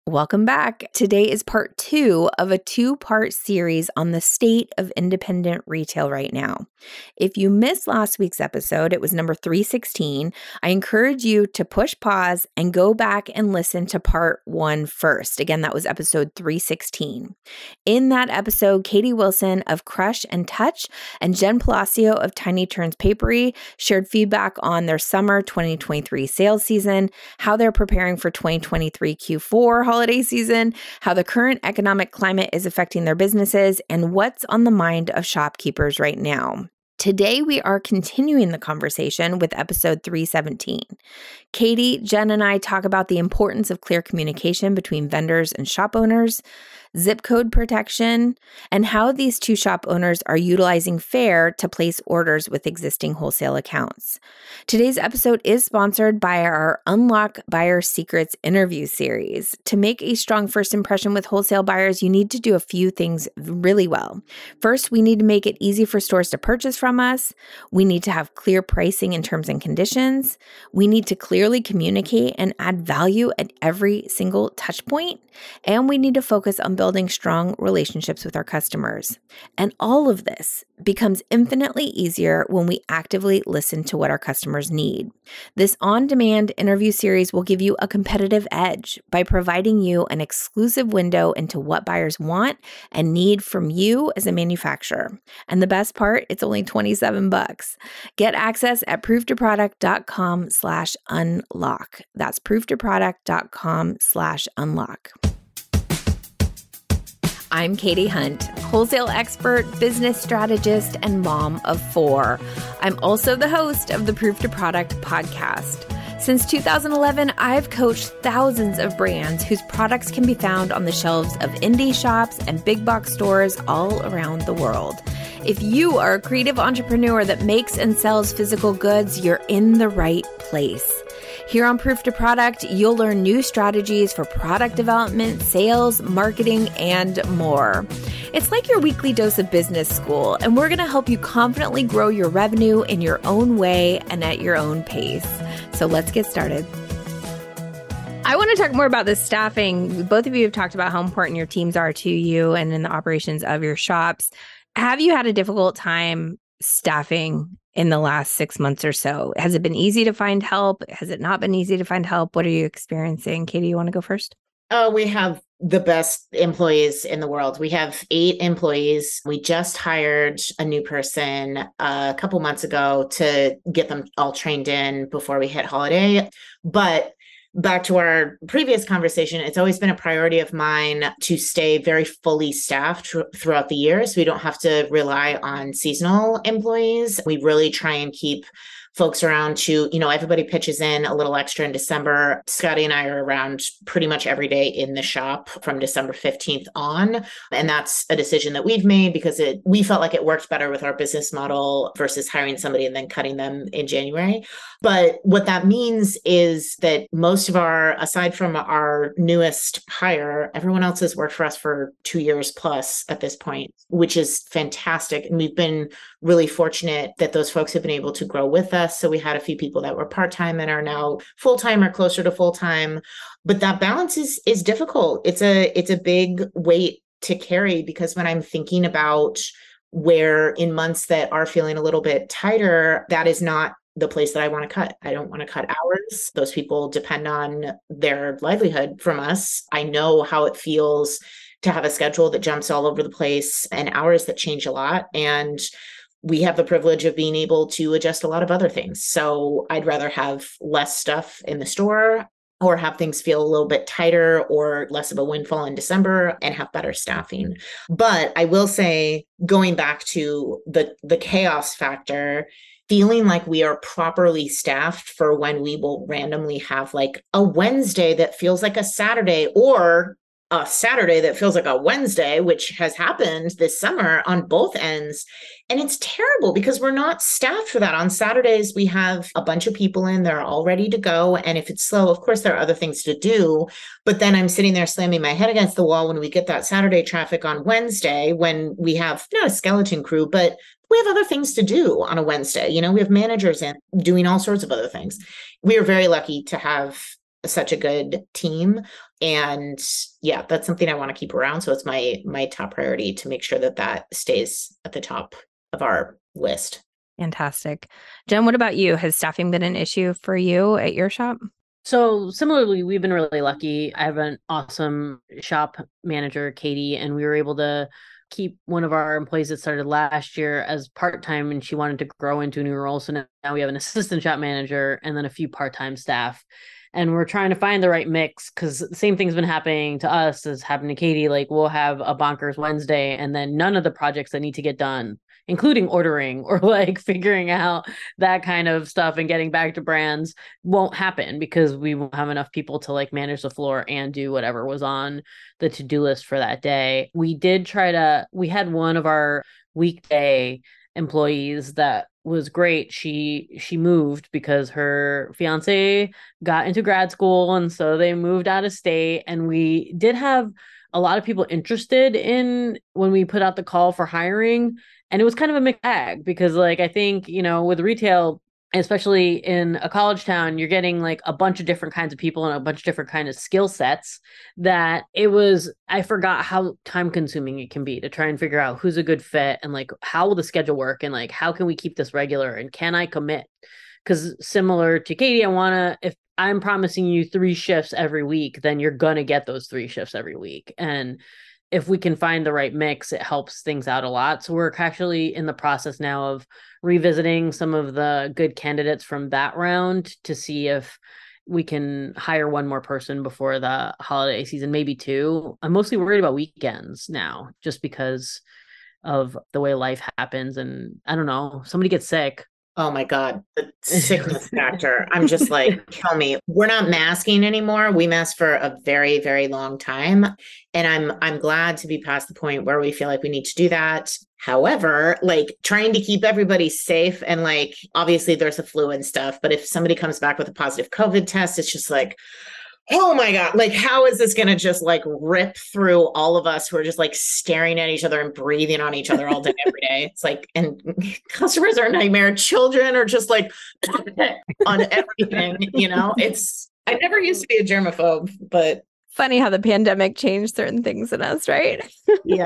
Welcome back. Today is part 2 of a 2-part series on the state of independent retail right now. If you missed last week's episode, it was number 316. I encourage you to push pause and go back and listen to part 1 first. Again, that was episode 316. In that episode, Katie Wilson of Crush and Touch and Jen Palacio of Tiny Turns Papery shared feedback on their summer 2023 sales season, how they're preparing for 2023 Q4 holiday season, how the current economic climate is affecting their businesses, and what's on the mind of shopkeepers right now. Today, we are continuing the conversation with episode 317. Katie, Jen, and I talk about the importance of clear communication between vendors and shop owners, zip code protection, and how these two shop owners are utilizing FAIR to place orders with existing wholesale accounts. Today's episode is sponsored by our Unlock Buyer Secrets interview series. To make a strong first impression with wholesale buyers, you need to do a few things really well. First, we need to make it easy for stores to purchase from us. We need to have clear pricing and terms and conditions. We need to clearly communicate and add value at every single touch point. And we need to focus on building strong relationships with our customers. And all of this becomes infinitely easier when we actively listen to what our customers need. This on-demand interview series will give you a competitive edge by providing you an exclusive window into what buyers want and need from you as a manufacturer. And the best part, it's only $27. Get access at prooftoproduct.com/unlock. That's prooftoproduct.com/unlock. I'm Katie Hunt, wholesale expert, business strategist, and mom of 4. I'm also the host of the Proof to Product podcast. Since 2011, I've coached thousands of brands whose products can be found on the shelves of indie shops and big box stores all around the world. If you are a creative entrepreneur that makes and sells physical goods, you're in the right place. Here on Proof to Product, you'll learn new strategies for product development, sales, marketing, and more. It's like your weekly dose of business school, and we're going to help you confidently grow your revenue in your own way and at your own pace. So let's get started. I want to talk more about this staffing. Both of you have talked about how important your teams are to you and in the operations of your shops. Have you had a difficult time staffing in the last 6 months or so? Has it been easy to find help? Has it not been easy to find help? What are you experiencing? Katie, you want to go first? Oh, we have the best employees in the world. We have 8 employees. We just hired a new person a couple months ago to get them all trained in before we hit holiday. But back to our previous conversation, it's always been a priority of mine to stay very fully staffed throughout the year, so we don't have to rely on seasonal employees. We really try and keep folks around to, everybody pitches in a little extra in December. Scotty and I are around pretty much every day in the shop from December 15th on. And that's a decision that we've made because we felt like it worked better with our business model versus hiring somebody and then cutting them in January. But what that means is that most of aside from our newest hire, everyone else has worked for us for 2 years plus at this point, which is fantastic. And we've been really fortunate that those folks have been able to grow with us. So we had a few people that were part-time and are now full-time or closer to full-time. But that balance is difficult. It's a big weight to carry because when I'm thinking about where in months that are feeling a little bit tighter, that is not the place that I want to cut. I don't want to cut hours. Those people depend on their livelihood from us. I know how it feels to have a schedule that jumps all over the place and hours that change a lot. And we have the privilege of being able to adjust a lot of other things. So I'd rather have less stuff in the store or have things feel a little bit tighter or less of a windfall in December and have better staffing. But I will say, going back to the chaos factor, feeling like we are properly staffed for when we will randomly have like a Wednesday that feels like a Saturday or a Saturday that feels like a Wednesday, which has happened this summer on both ends. And it's terrible because we're not staffed for that. On Saturdays, we have a bunch of people in, they're all ready to go. And if it's slow, of course, there are other things to do. But then I'm sitting there slamming my head against the wall when we get that Saturday traffic on Wednesday, when we have not a skeleton crew, but we have other things to do on a Wednesday. We have managers in doing all sorts of other things. We are very lucky to have such a good team. And yeah, that's something I want to keep around. So it's my top priority to make sure that that stays at the top of our list. Fantastic. Jen, what about you? Has staffing been an issue for you at your shop? So similarly, we've been really lucky. I have an awesome shop manager, Katie, and we were able to keep one of our employees that started last year as part-time, and she wanted to grow into a new role. So now we have an assistant shop manager and then a few part-time staff. And we're trying to find the right mix because the same thing's been happening to us as happened to Katie. Like we'll have a bonkers Wednesday and then none of the projects that need to get done, including ordering or like figuring out that kind of stuff and getting back to brands, won't happen because we won't have enough people to like manage the floor and do whatever was on the to-do list for that day. We had one of our weekday employees that was great. She moved because her fiance got into grad school, and so they moved out of state. And we did have a lot of people interested in when we put out the call for hiring, and it was kind of a mixed bag because like I think, with retail, especially in a college town, you're getting like a bunch of different kinds of people and a bunch of different kinds of skill sets that I forgot how time consuming it can be to try and figure out who's a good fit and like how will the schedule work and like how can we keep this regular and can I commit? Because similar to Katie, if I'm promising you 3 shifts every week, then you're going to get those 3 shifts every week. And if we can find the right mix, it helps things out a lot. So we're actually in the process now of revisiting some of the good candidates from that round to see if we can hire one more person before the holiday season, maybe 2. I'm mostly worried about weekends now, just because of the way life happens. And I don't know, somebody gets sick. Oh my God, the sickness factor. I'm just like, kill me. We're not masking anymore. We masked for a very, very long time. And I'm glad to be past the point where we feel like we need to do that. However, like trying to keep everybody safe and like obviously there's a flu and stuff, but if somebody comes back with a positive COVID test, it's just like, oh my God, like how is this going to just like rip through all of us who are just like staring at each other and breathing on each other all day, every day? It's like, and customers are a nightmare. Children are just like on everything, I never used to be a germaphobe, but. Funny how the pandemic changed certain things in us, right? Yeah.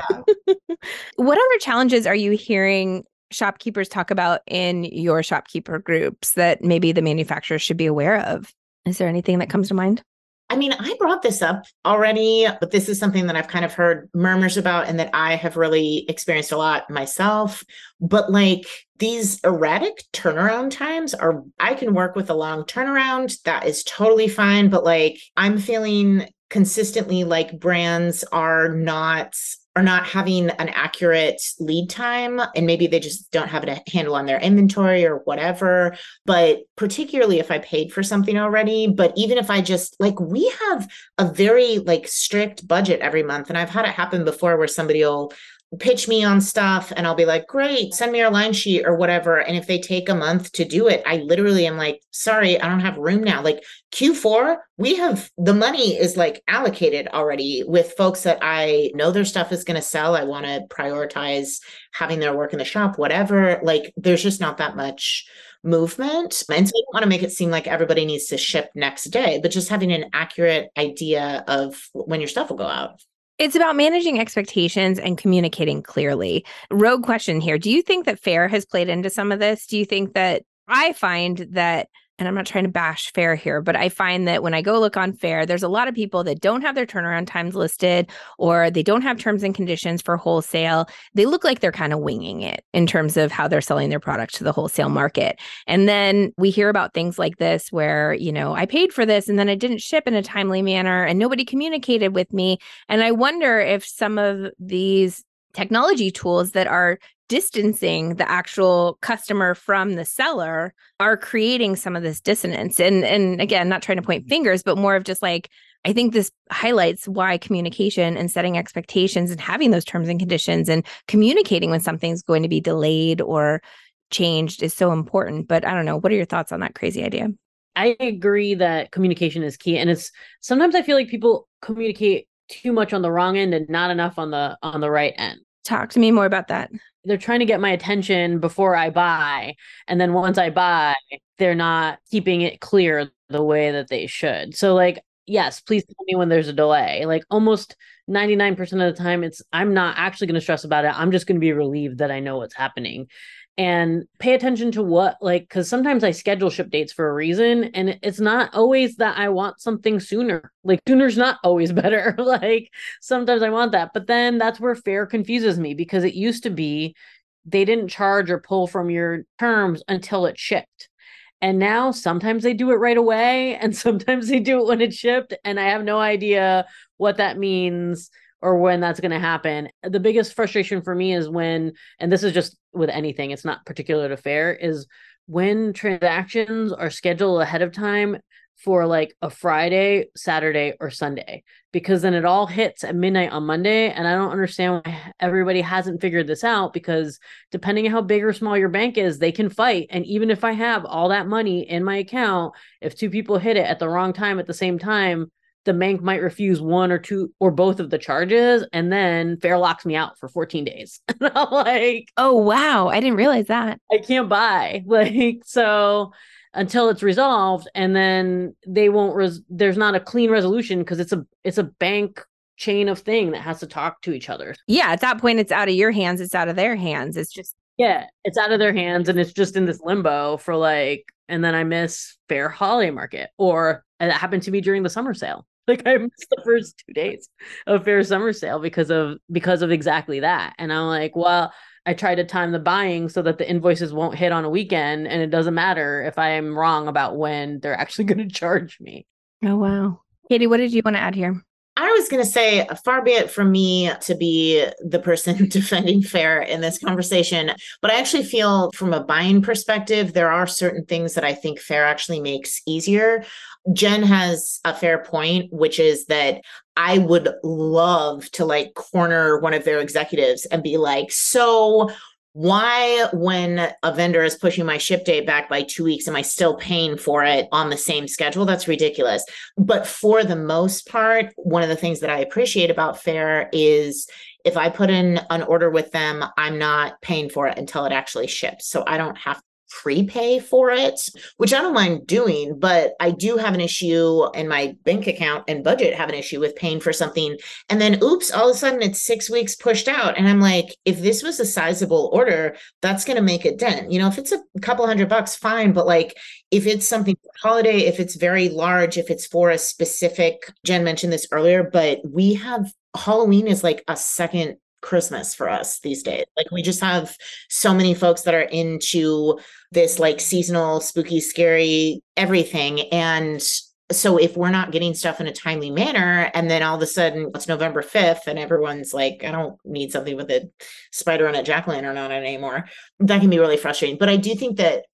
What other challenges are you hearing shopkeepers talk about in your shopkeeper groups that maybe the manufacturers should be aware of? Is there anything that comes to mind? I mean, I brought this up already, but this is something that I've kind of heard murmurs about and that I have really experienced a lot myself. But like these erratic turnaround times I can work with a long turnaround. That is totally fine. But like I'm feeling consistently like brands are not having an accurate lead time, and maybe they just don't have a handle on their inventory or whatever. But particularly if I paid for something already, but even if I just like, we have a very like strict budget every month. And I've had it happen before where somebody will pitch me on stuff and I'll be like, great, send me your line sheet or whatever. And if they take a month to do it, I literally am like, sorry, I don't have room now. Like Q4, the money is like allocated already with folks that I know their stuff is going to sell. I want to prioritize having their work in the shop, whatever. Like there's just not that much movement. And so I don't want to make it seem like everybody needs to ship next day, but just having an accurate idea of when your stuff will go out. It's about managing expectations and communicating clearly. Rogue question here. Do you think that FAIR has played into some of this? Do you think that I find that, and I'm not trying to bash FAIR here, but I find that when I go look on FAIR, there's a lot of people that don't have their turnaround times listed or they don't have terms and conditions for wholesale. They look like they're kind of winging it in terms of how they're selling their product to the wholesale market. And then we hear about things like this where, I paid for this and then it didn't ship in a timely manner and nobody communicated with me. And I wonder if some of these technology tools that are distancing the actual customer from the seller are creating some of this dissonance. And again, not trying to point fingers, but more of just like, I think this highlights why communication and setting expectations and having those terms and conditions and communicating when something's going to be delayed or changed is so important. But I don't know. What are your thoughts on that crazy idea? I agree that communication is key. And sometimes I feel like people communicate too much on the wrong end and not enough on the right end. Talk to me more about that. They're trying to get my attention before I buy. And then once I buy, they're not keeping it clear the way that they should. So like, yes, please tell me when there's a delay. Like almost 99% of the time, I'm not actually going to stress about it. I'm just going to be relieved that I know what's happening and pay attention to what, like, because sometimes I schedule ship dates for a reason. And it's not always that I want something sooner. Like, sooner's not always better. Like, sometimes I want that. But then that's where fair confuses me because it used to be they didn't charge or pull from your terms until it shipped. And now sometimes they do it right away and sometimes they do it when it's shipped. And I have no idea what that means or when that's going to happen. The biggest frustration for me is when, and this is just with anything, it's not particular to fair, is when transactions are scheduled ahead of time for like a Friday, Saturday, or Sunday, because then it all hits at midnight on Monday. And I don't understand why everybody hasn't figured this out, because depending on how big or small your bank is, they can fight. And even if I have all that money in my account, if two people hit it at the wrong time at the same time, the bank might refuse one or two or both of the charges, and then Fair locks me out for 14 days. And I'm like, oh, wow. I didn't realize that. I can't buy. Like, so until it's resolved, and then they won't, there's not a clean resolution because it's a bank chain of thing that has to talk to each other. Yeah. At that point, it's out of your hands. It's out of their hands. It's just. Yeah. It's out of their hands and it's just in this limbo for like, and then I miss Fair holiday market, or that happened to me during the summer sale. Like I missed the first 2 days of Fair summer sale because of exactly that. And I'm like, well, I try to time the buying so that the invoices won't hit on a weekend, and it doesn't matter if I'm wrong about when they're actually going to charge me. Oh, wow. Katie, what did you want to add here? I was going to say, far be it from me to be the person defending Fair in this conversation, but I actually feel from a buying perspective, there are certain things that I think Fair actually makes easier. Jen has a fair point, which is that I would love to like corner one of their executives and be like, so why, when a vendor is pushing my ship date back by 2 weeks, am I still paying for it on the same schedule? That's ridiculous. But for the most part, one of the things that I appreciate about Fair is if I put in an order with them, I'm not paying for it until it actually ships. So I don't have to prepay for it, which I don't mind doing, but I do have an issue in my bank account and budget, have an issue with paying for something. And then, oops, all of a sudden it's 6 weeks pushed out. And I'm like, if this was a sizable order, that's going to make a dent. You know, if it's a couple $100, fine. But like, if it's something for holiday, if it's very large, if it's for a specific, Jen mentioned this earlier, but we have Halloween is like a second Christmas for us these days. Like we just have so many folks that are into this like seasonal, spooky, scary everything. And so if we're not getting stuff in a timely manner, and then all of a sudden it's November 5th and everyone's like, I don't need something with a spider and a jack-o'-lantern on it anymore, that can be really frustrating. But I do think that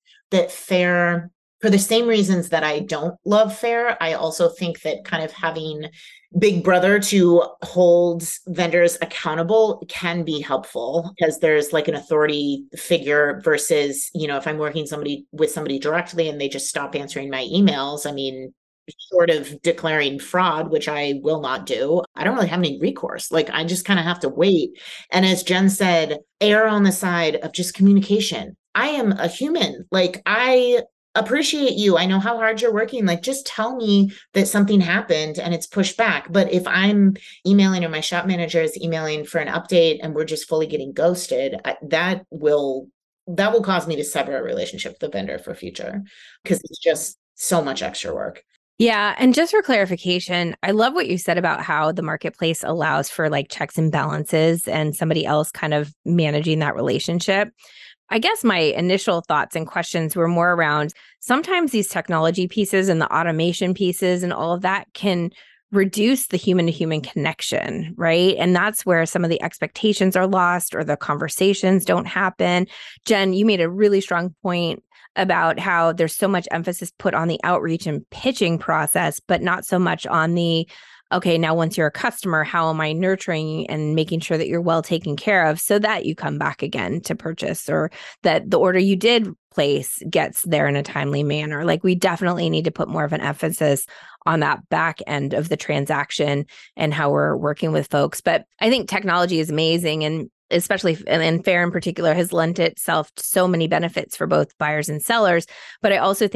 Fair, for the same reasons that I don't love Fair, I also think that kind of having Big Brother to hold vendors accountable can be helpful, because there's like an authority figure versus, you know, if I'm working with somebody directly and they just stop answering my emails, I mean, short of declaring fraud, which I will not do, I don't really have any recourse. Like I just kind of have to wait. And as Jen said, err on the side of just communication. I am a human. Like I appreciate you. I know how hard you're working. Like, just tell me that something happened and it's pushed back. But if I'm emailing or my shop manager is emailing for an update and we're just fully getting ghosted, that will cause me to sever a relationship with the vendor for future, because it's just so much extra work. Yeah. And just for clarification, I love what you said about how the marketplace allows for like checks and balances and somebody else kind of managing that relationship. I guess my initial thoughts and questions were more around sometimes these technology pieces and the automation pieces and all of that can reduce the human to human connection, right? And that's where some of the expectations are lost or the conversations don't happen. Jen, you made a really strong point about how there's so much emphasis put on the outreach and pitching process, but not so much on the, okay, now once you're a customer, how am I nurturing and making sure that you're well taken care of so that you come back again to purchase, or that the order you did place gets there in a timely manner. Like we definitely need to put more of an emphasis on that back end of the transaction and how we're working with folks. But I think technology is amazing, and especially and Fair in particular has lent itself to so many benefits for both buyers and sellers. But I also think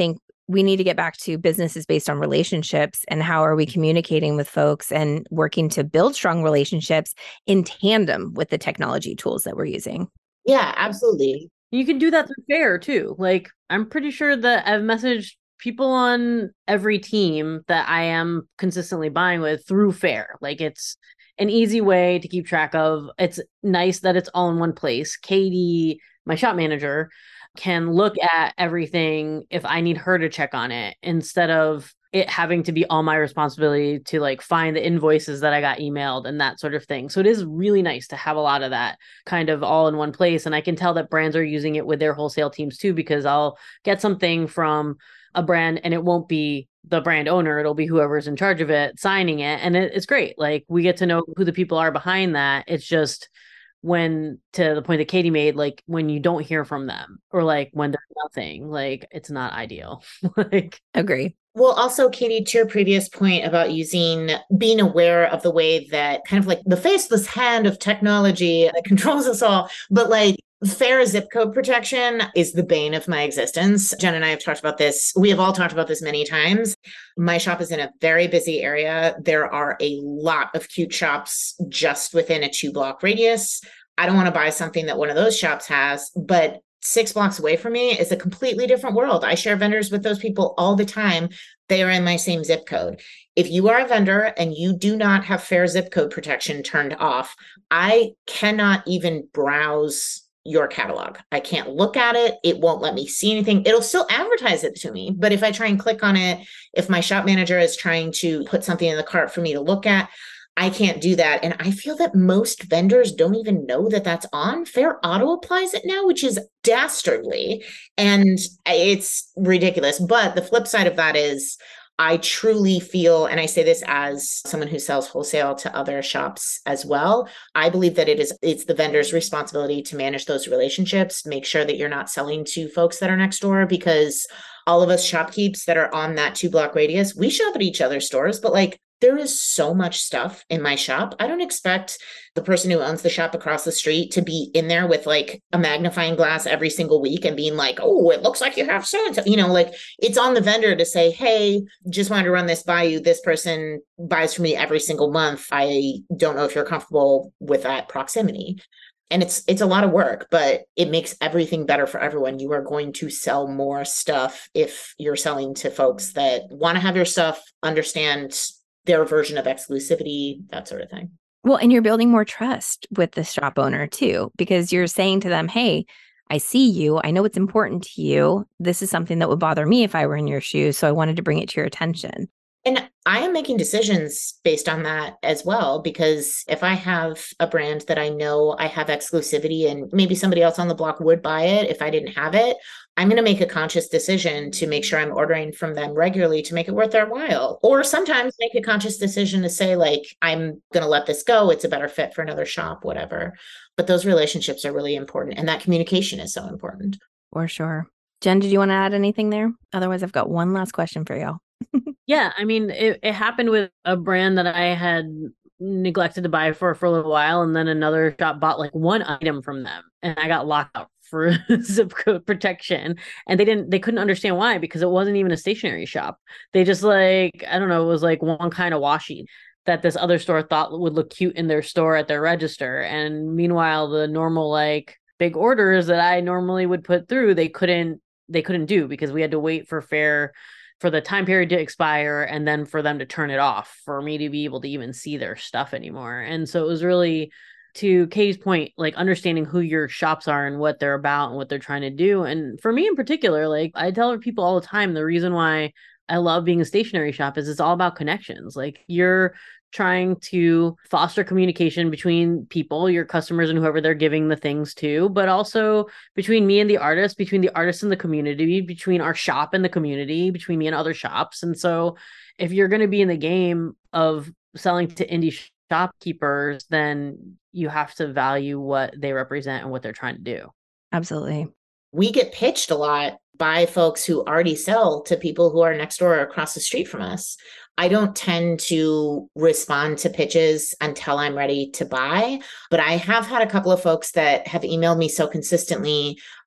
we need to get back to businesses based on relationships and how are we communicating with folks and working to build strong relationships in tandem with the technology tools that we're using. Yeah, absolutely. You can do that through Fair too. Like, I'm pretty sure that I've messaged people on every team that I am consistently buying with through Fair. Like, it's an easy way to keep track of. It's nice that it's all in one place. Katie, my shop manager, can look at everything if I need her to check on it, instead of it having to be all my responsibility to like find the invoices that I got emailed and that sort of thing. So it is really nice to have a lot of that kind of all in one place. And I can tell that brands are using it with their wholesale teams too, because I'll get something from a brand and it won't be the brand owner, it'll be whoever's in charge of it signing it. And it's great. Like, we get to know who the people are behind that. It's just, when, to the point that Katie made, like, when you don't hear from them or like when there's nothing, like, it's not ideal. Like, Agree. Well, also, Katie, to your previous point about being aware of the way that kind of like the faceless hand of technology that controls us all, but like Fair zip code protection is the bane of my existence. Jen and I have talked about this. We have all talked about this many times. My shop is in a very busy area. There are a lot of cute shops just within a 2-block radius. I don't want to buy something that one of those shops has, but 6 blocks away from me is a completely different world. I share vendors with those people all the time. They are in my same zip code. If you are a vendor and you do not have Fair zip code protection turned off, I cannot even browse your catalog. I can't look at it. It won't let me see anything. It'll still advertise it to me. But if I try and click on it, if my shop manager is trying to put something in the cart for me to look at, I can't do that. And I feel that most vendors don't even know that that's on. Fair auto applies it now, which is dastardly. And it's ridiculous. But the flip side of that is, I truly feel, and I say this as someone who sells wholesale to other shops as well, I believe that it's the vendor's responsibility to manage those relationships, make sure that you're not selling to folks that are next door, because all of us shopkeeps that are on that 2-block radius, we shop at each other's stores, but like, there is so much stuff in my shop. I don't expect the person who owns the shop across the street to be in there with like a magnifying glass every single week and being like, oh, it looks like you have so-and-so, like, it's on the vendor to say, hey, just wanted to run this by you. This person buys from me every single month. I don't know if you're comfortable with that proximity. And it's a lot of work, but it makes everything better for everyone. You are going to sell more stuff if you're selling to folks that want to have your stuff, understand their version of exclusivity, that sort of thing. Well, and you're building more trust with the shop owner too, because you're saying to them, hey, I see you. I know it's important to you. This is something that would bother me if I were in your shoes. So I wanted to bring it to your attention. And I am making decisions based on that as well, because if I have a brand that I know I have exclusivity and maybe somebody else on the block would buy it if I didn't have it, I'm going to make a conscious decision to make sure I'm ordering from them regularly to make it worth their while. Or sometimes make a conscious decision to say, like, I'm going to let this go. It's a better fit for another shop, whatever. But those relationships are really important. And that communication is so important. For sure. Jen, did you want to add anything there? Otherwise, I've got one last question for you. Yeah, I mean, it happened with a brand that I had neglected to buy for a little while, and then another shop bought like one item from them, and I got locked out for zip code protection, and they couldn't understand why, because it wasn't even a stationery shop. They just, like, I don't know, it was like one kind of washi that this other store thought would look cute in their store at their register, and meanwhile the normal like big orders that I normally would put through, they couldn't do, because we had to wait for Fair for the time period to expire and then for them to turn it off for me to be able to even see their stuff anymore. And so it was really, to Katie's point, like understanding who your shops are and what they're about and what they're trying to do. And for me in particular, like I tell people all the time, the reason why I love being a stationery shop is it's all about connections. Like, you're trying to foster communication between people, your customers, and whoever they're giving the things to, but also between me and the artist, between the artist and the community, between our shop and the community, between me and other shops. And so if you're going to be in the game of selling to indie shopkeepers, then you have to value what they represent and what they're trying to do. Absolutely. We get pitched a lot by folks who already sell to people who are next door or across the street from us. I don't tend to respond to pitches until I'm ready to buy, but I have had a couple of folks that have emailed me so consistently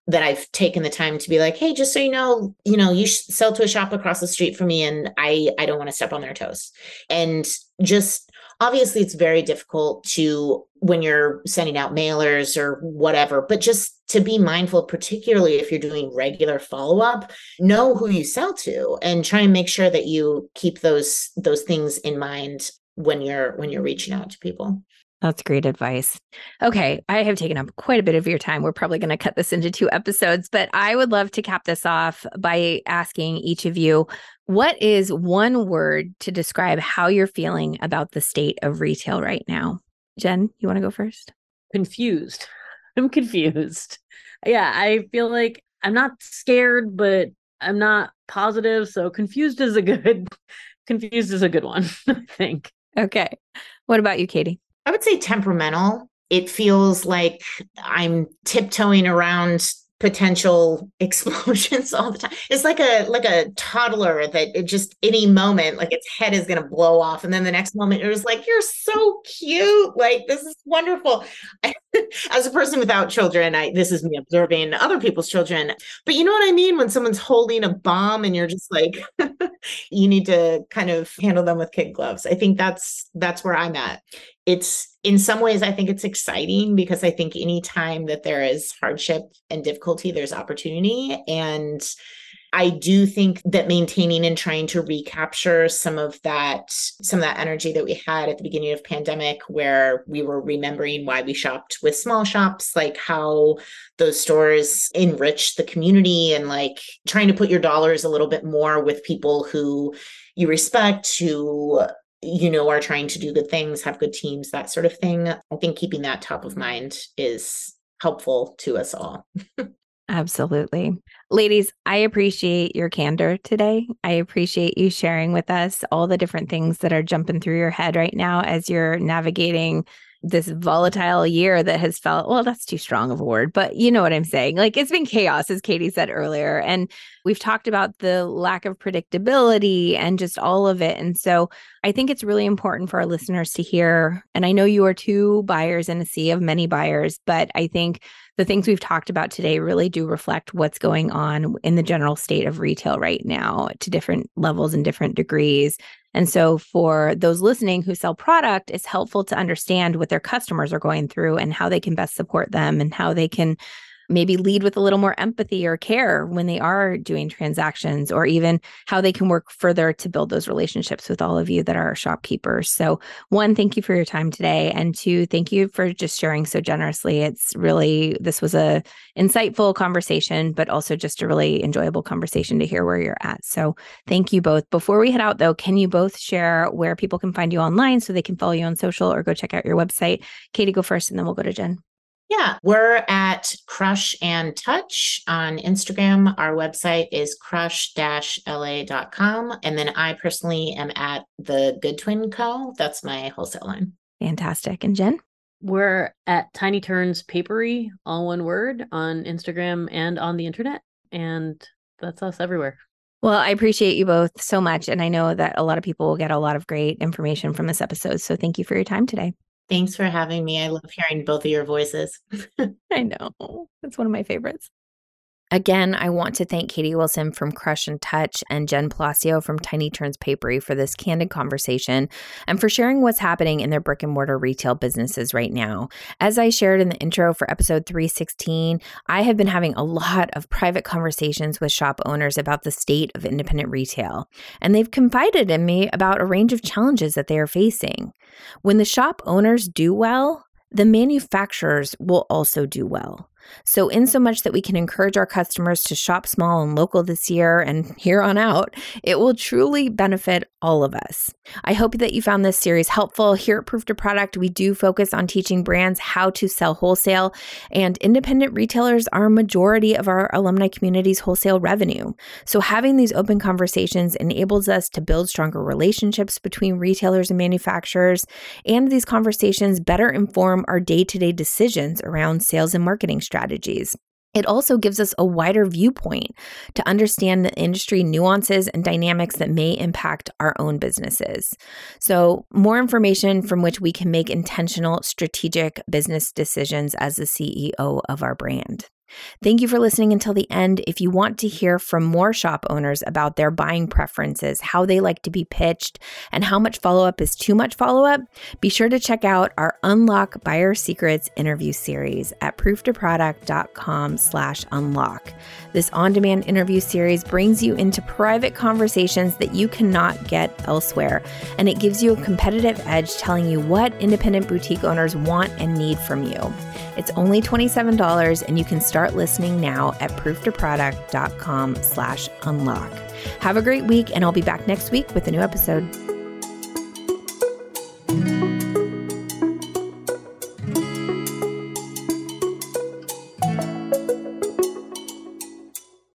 that I've taken the time to be like, hey, just so you know, you sell to a shop across the street from me and I don't want to step on their toes. And just obviously it's very difficult to when you're sending out mailers or whatever, but just to be mindful, particularly if you're doing regular follow-up, know who you sell to and try and make sure that you keep those things in mind when you're reaching out to people. That's great advice. Okay, I have taken up quite a bit of your time. We're probably going to cut this into 2 episodes, but I would love to cap this off by asking each of you, what is one word to describe how you're feeling about the state of retail right now? Jen, you want to go first? Confused. I'm confused. Yeah, I feel like I'm not scared, but I'm not positive. So confused is a good one, I think. Okay. What about you, Katie? I would say temperamental. It feels like I'm tiptoeing around potential explosions all the time. It's like a toddler that it just any moment, like its head is going to blow off. And then the next moment, it was like, you're so cute. Like, this is wonderful. As a person without children, this is me observing other people's children. But you know what I mean? When someone's holding a bomb and you're just like, you need to kind of handle them with kid gloves. I think that's where I'm at. It's in some ways, I think it's exciting because I think anytime that there is hardship and difficulty, there's opportunity. And I do think that maintaining and trying to recapture some of that energy that we had at the beginning of pandemic, where we were remembering why we shopped with small shops, like how those stores enrich the community and like trying to put your dollars a little bit more with people who you respect, who are trying to do good things, have good teams, that sort of thing. I think keeping that top of mind is helpful to us all. Absolutely. Ladies, I appreciate your candor today. I appreciate you sharing with us all the different things that are jumping through your head right now as you're navigating this volatile year that has felt, well, that's too strong of a word, but you know what I'm saying? Like, it's been chaos, as Katie said earlier. And we've talked about the lack of predictability and just all of it. And so I think it's really important for our listeners to hear, and I know you are 2 buyers in a sea of many buyers, but I think the things we've talked about today really do reflect what's going on in the general state of retail right now to different levels and different degrees. And so for those listening who sell product, it's helpful to understand what their customers are going through and how they can best support them and how they can maybe lead with a little more empathy or care when they are doing transactions, or even how they can work further to build those relationships with all of you that are shopkeepers. So 1, thank you for your time today. And 2, thank you for just sharing so generously. This was a insightful conversation, but also just a really enjoyable conversation to hear where you're at. So thank you both. Before we head out though, can you both share where people can find you online so they can follow you on social or go check out your website? Katie, go first, and then we'll go to Jen. Yeah, we're at Crush and Touch on Instagram. Our website is crush-la.com. And then I personally am at the Good Twin Co. That's my wholesale line. Fantastic. And Jen? We're at Tiny Turns Papery, all one word, on Instagram and on the internet. And that's us everywhere. Well, I appreciate you both so much. And I know that a lot of people will get a lot of great information from this episode. So thank you for your time today. Thanks for having me. I love hearing both of your voices. I know. It's one of my favorites. Again, I want to thank Katie Wilson from Crush and Touch and Jen Palacio from Tiny Turns Papery for this candid conversation and for sharing what's happening in their brick and mortar retail businesses right now. As I shared in the intro for episode 316, I have been having a lot of private conversations with shop owners about the state of independent retail, and they've confided in me about a range of challenges that they are facing. When the shop owners do well, the manufacturers will also do well. So in so much that we can encourage our customers to shop small and local this year and here on out, it will truly benefit all of us. I hope that you found this series helpful. Here at Proof to Product, we do focus on teaching brands how to sell wholesale, and independent retailers are a majority of our alumni community's wholesale revenue. So having these open conversations enables us to build stronger relationships between retailers and manufacturers, and these conversations better inform our day-to-day decisions around sales and marketing strategies. It also gives us a wider viewpoint to understand the industry nuances and dynamics that may impact our own businesses. So, more information from which we can make intentional, strategic business decisions as the CEO of our brand. Thank you for listening until the end. If you want to hear from more shop owners about their buying preferences, how they like to be pitched, and how much follow-up is too much follow-up, be sure to check out our Unlock Buyer Secrets interview series at prooftoproduct.com/unlock. This on-demand interview series brings you into private conversations that you cannot get elsewhere, and it gives you a competitive edge telling you what independent boutique owners want and need from you. It's only $27, and you can start listening now at prooftoproduct.com/unlock. Have a great week, and I'll be back next week with a new episode.